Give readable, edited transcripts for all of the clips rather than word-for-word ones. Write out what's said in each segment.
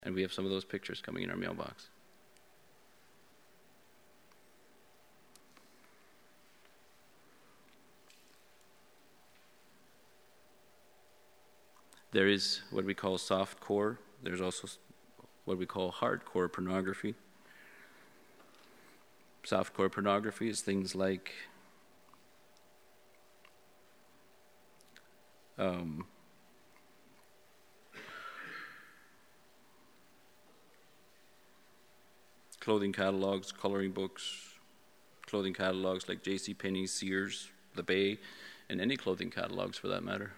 And we have some of those pictures coming in our mailbox. There is what we call soft core. There's also what we call hardcore pornography. Softcore pornography is things like clothing catalogs, coloring books, clothing catalogs like JCPenney, Sears, The Bay, and any clothing catalogs for that matter.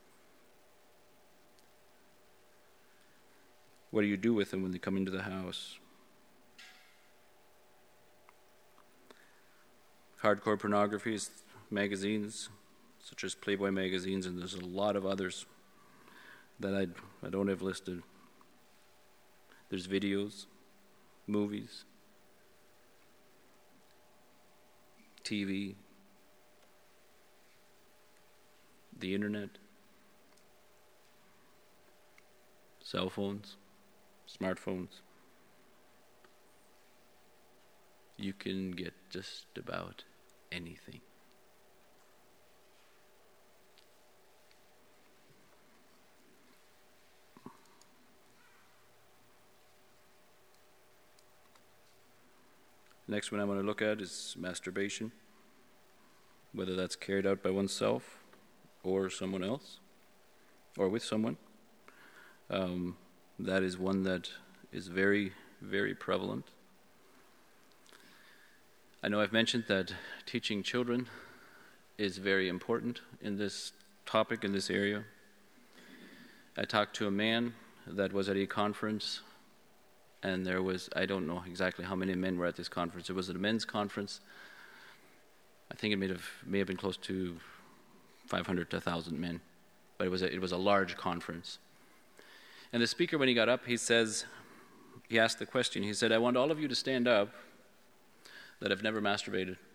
What do you do with them when they come into the house? Hardcore pornography is magazines, such as Playboy magazines, and there's a lot of others that I don't have listed. There's videos, movies, TV, the internet, cell phones, smartphones. You can get just about anything. Next one I want to look at is masturbation, whether that's carried out by oneself or someone else, or with someone. That is one that is very, very prevalent. I know I've mentioned that teaching children is very important in this topic, in this area. I talked to a man that was at a conference, and there was, I don't know exactly how many men were at this conference. It was a men's conference. I think it may have been close to 500 to 1,000 men, but it was a large conference. And the speaker, when he got up, he asked the question. He said, "I want all of you to stand up that have never masturbated."